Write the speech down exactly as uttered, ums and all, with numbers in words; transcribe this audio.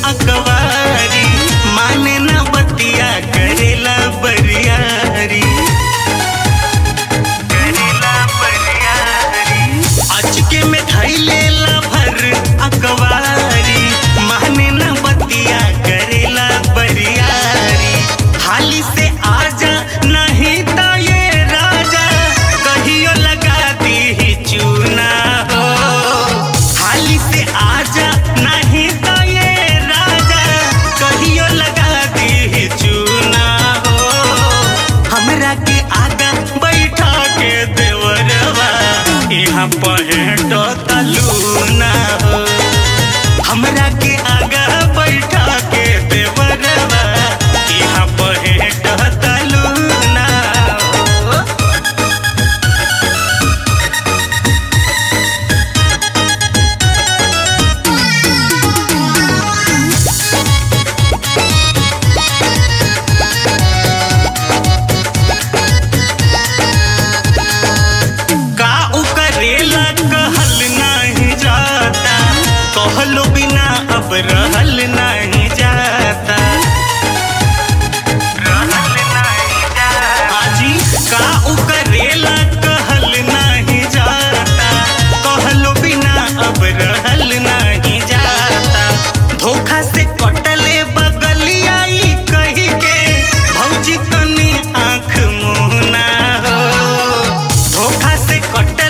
अकवारी माने ना बतिया करेला बरियारी करेला बरियारी अचके में धैले ला भर अकवारी माने ना बतिया करेला बरियारी हाली से आजा नहीं तो ये राजा कहियो लगा दी चूना हो हाली से आजा नहीं तो ये राजा कहियो लगा दी चूना हो हमरा के आगा बैठा के देवरवा यहाँ पहेटो तलूना हो हमरा के आगा बैठा के देवरवा यहाँ पहेटो तलूना हो का उकरेला कहल नहीं जाता कहलो बिना अब रहल नहीं जाता रहल नहीं जाता आजी का उकरेला कहल नहीं जाता कहलो बिना अब रहल नहीं जाता धोखा से कटले बगलियाई कही के भौजी तनी आँख मुँह ना हो धोखा से कट